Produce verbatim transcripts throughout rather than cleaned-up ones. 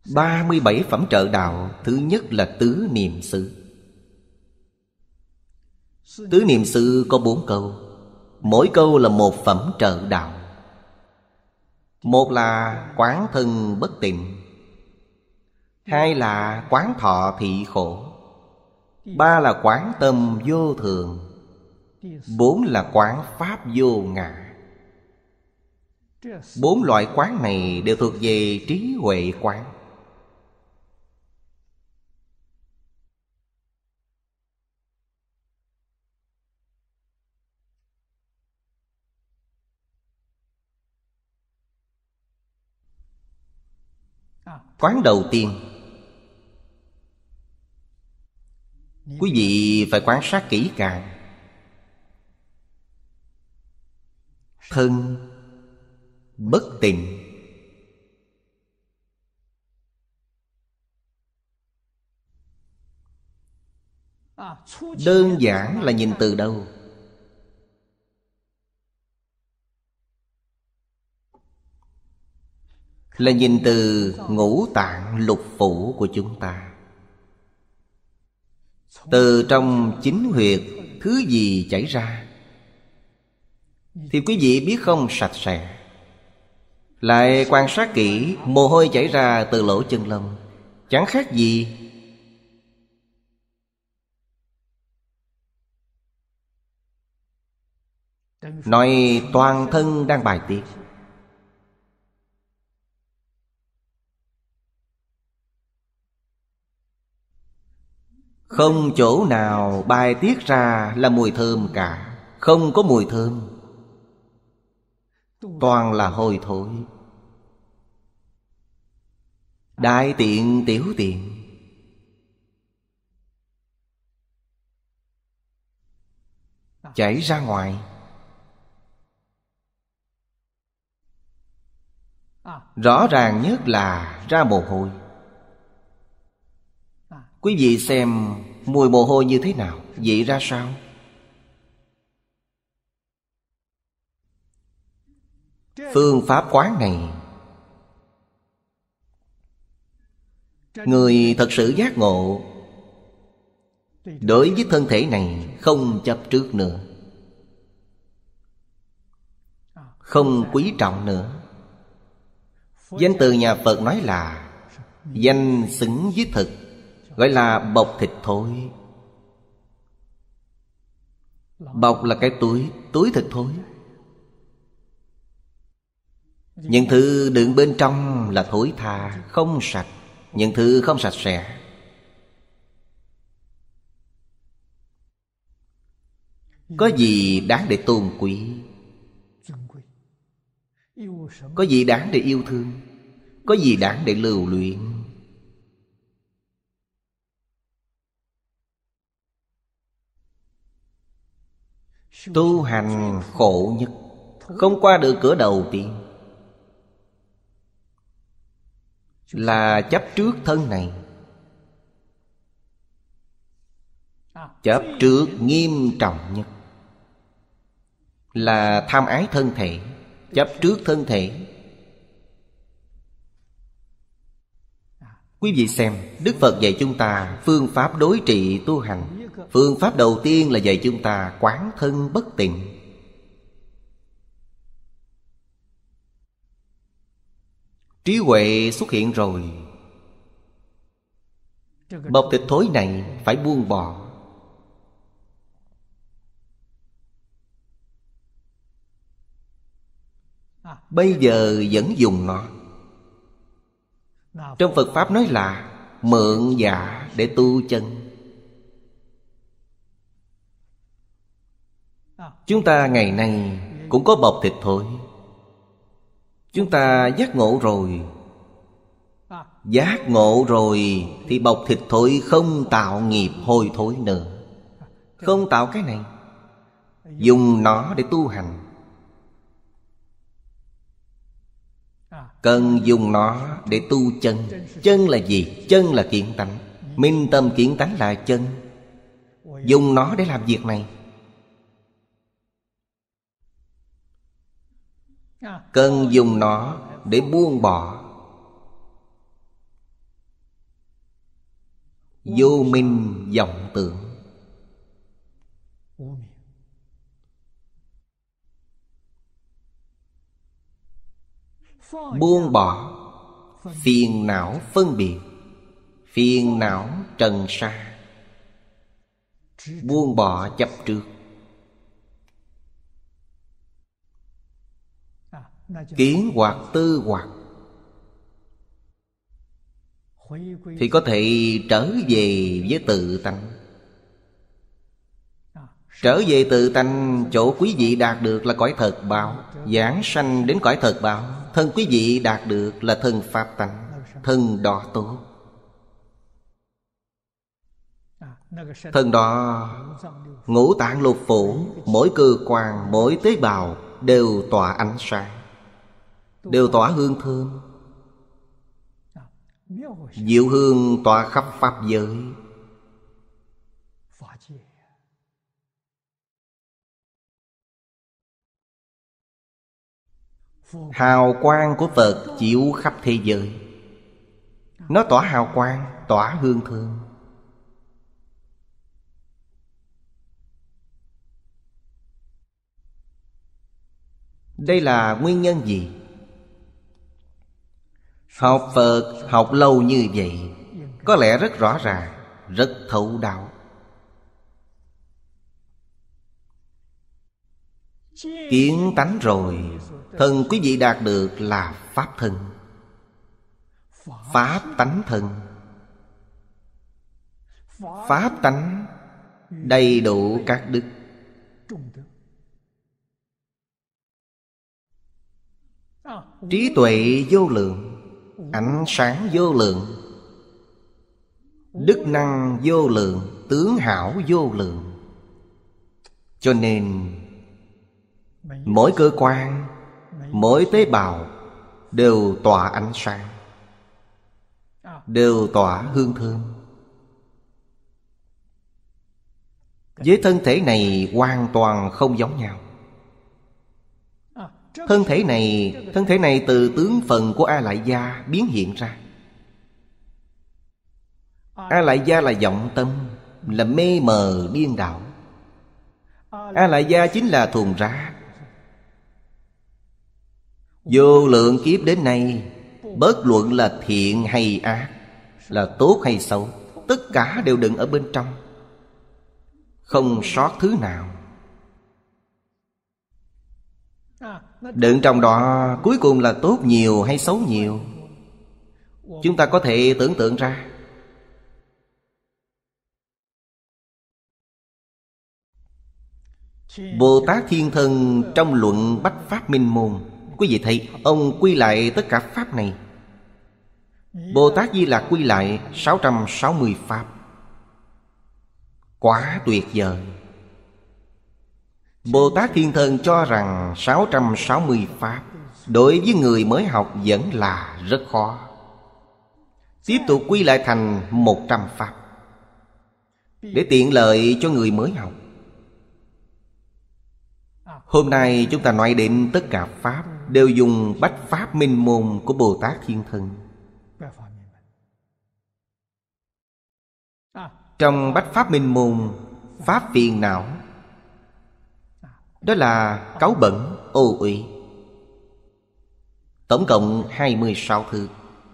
Ba mươi bảy phẩm trợ đạo. Thứ nhất là tứ niệm xứ. Tứ niệm xứ có bốn câu. Mỗi câu là một phẩm trợ đạo. Một là quán thân bất tịnh. Hai là quán thọ thị khổ. Ba là quán tâm vô thường. Bốn là quán pháp vô ngã. Bốn loại quán này đều thuộc về trí huệ quán. Quán đầu tiên, quý vị phải quan sát kỹ càng. Thân bất tịnh. Đơn giản là nhìn từ đâu? Là nhìn từ ngũ tạng lục phủ của chúng ta. Từ trong chính huyệt, thứ gì chảy ra thì quý vị biết không sạch sẽ. Lại quan sát kỹ, mồ hôi chảy ra từ lỗ chân lông, chẳng khác gì nói toàn thân đang bài tiết. Không chỗ nào bài tiết ra là mùi thơm cả. Không có mùi thơm, toàn là hôi thối. Đại tiện tiểu tiện, chảy ra ngoài. Rõ ràng nhất là ra mồ hôi. Quý vị xem mùi mồ hôi như thế nào, vị ra sao? Phương pháp quán này, người thật sự giác ngộ, đối với thân thể này không chấp trước nữa, không quý trọng nữa. Danh từ nhà Phật nói là danh xứng với thực, gọi là bọc thịt thối. Bọc là cái túi, túi thịt thối. Những thứ đựng bên trong là thối tha, không sạch. Những thứ không sạch sẽ. Có gì đáng để tôn quý? Có gì đáng để yêu thương? Có gì đáng để lưu luyện? Tu hành khổ nhất, không qua được cửa đầu tiên là chấp trước thân này. Chấp trước nghiêm trọng nhất là tham ái thân thể. Chấp trước thân thể. Quý vị xem, Đức Phật dạy chúng ta phương pháp đối trị tu hành. Phương pháp đầu tiên là dạy chúng ta quán thân bất tịnh. Trí huệ xuất hiện rồi, bọc thịt thối này phải buông bỏ. Bây giờ vẫn dùng nó. Trong Phật Pháp nói là mượn giả để tu chân. Chúng ta ngày nay cũng có bọc thịt thối. Chúng ta giác ngộ rồi. Giác ngộ rồi thì bọc thịt thối không tạo nghiệp hôi thối nữa. Không tạo cái này. Dùng nó để tu hành. Cần dùng nó để tu chân. Chân là gì? Chân là kiến tánh. Minh tâm kiến tánh là chân. Dùng nó để làm việc này. Cần dùng nó để buông bỏ. Vô minh vọng tưởng. Buông bỏ phiền não phân biệt, phiền não trần sa. Buông bỏ chấp trước. Kiến hoặc tư hoặc thì có thể trở về với tự tánh. Trở về tự tánh, chỗ quý vị đạt được là cõi thật báo. Giảng sanh đến cõi thật báo, thân quý vị đạt được là thân pháp tánh, thân đó tốt. Thân đó ngũ tạng lục phủ, mỗi cơ quan, mỗi tế bào đều tỏa ánh sáng, đều tỏa hương thơm. Diệu hương tỏa khắp pháp giới. Hào quang của Phật chiếu khắp thế giới. Nó tỏa hào quang, tỏa hương thơm. Đây là nguyên nhân gì? Học Phật học lâu như vậy, có lẽ rất rõ ràng, rất thấu đạo. Kiến tánh rồi, thân quý vị đạt được là pháp thân, pháp tánh thân. Pháp tánh đầy đủ các đức. Trí tuệ vô lượng, ánh sáng vô lượng, đức năng vô lượng, tướng hảo vô lượng. Cho nên mỗi cơ quan, mỗi tế bào đều tỏa ánh sáng, đều tỏa hương thơm. Với thân thể này hoàn toàn không giống nhau. Thân thể này, thân thể này từ tướng phần của A Lại Gia biến hiện ra. A Lại Gia là vọng tâm, là mê mờ điên đảo. A Lại Gia chính là thùng rác. Vô lượng kiếp đến nay, bất luận là thiện hay ác, là tốt hay xấu, tất cả đều đựng ở bên trong, không sót thứ nào. Đựng trong đó cuối cùng là tốt nhiều hay xấu nhiều, chúng ta có thể tưởng tượng ra. Bồ Tát Thiên Thân trong luận Bách Pháp Minh Môn, quý vị thấy ông quy lại tất cả pháp này. Bồ Tát Di Lặc quy lại sáu trăm sáu mươi pháp, quá tuyệt vời. Bồ Tát Thiên Thân cho rằng sáu trăm sáu mươi pháp đối với người mới học vẫn là rất khó. Tiếp tục quy lại thành một trăm pháp để tiện lợi cho người mới học. Hôm nay chúng ta nói đến tất cả pháp đều dùng Bách Pháp Minh Môn của Bồ Tát Thiên Thân. Trong Bách Pháp Minh Môn, pháp phiền não đó là cáu bẩn, ô uy. Tổng cộng hai mươi sáu thứ.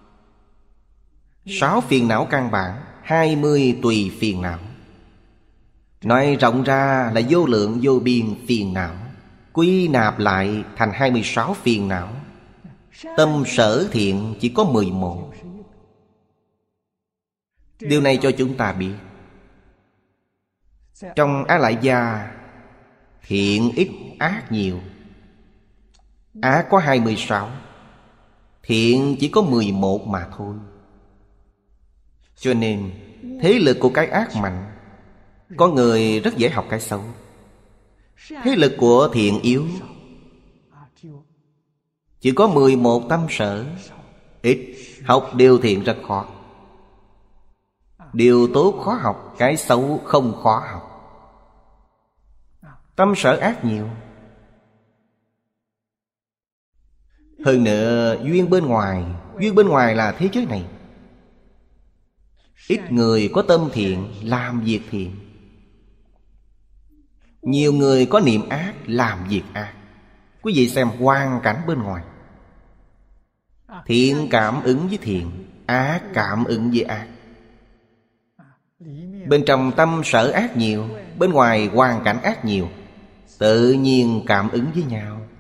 Sáu phiền não căn bản, hai mươi tùy phiền não. Nói rộng ra là vô lượng vô biên phiền não, quy nạp lại thành hai mươi sáu phiền não. Tâm sở thiện chỉ có mười một. Điều này cho chúng ta biết, trong A Lại Gia thiện ít ác nhiều. Ác có hai mươi sáu, thiện chỉ có mười một mà thôi. Cho nên thế lực của cái ác mạnh, có người rất dễ học cái xấu. Thế lực của thiện yếu, chỉ có mười một tâm sở, ít, học điều thiện rất khó. Điều tốt khó học, cái xấu không khó học. Tâm sở ác nhiều. Hơn nữa duyên bên ngoài, duyên bên ngoài là thế giới này. Ít người có tâm thiện làm việc thiện, nhiều người có niệm ác làm việc ác. Quý vị xem hoàn cảnh bên ngoài, thiện cảm ứng với thiện, ác cảm ứng với ác. Bên trong tâm sở ác nhiều, bên ngoài hoàn cảnh ác nhiều, tự nhiên cảm ứng với nhau,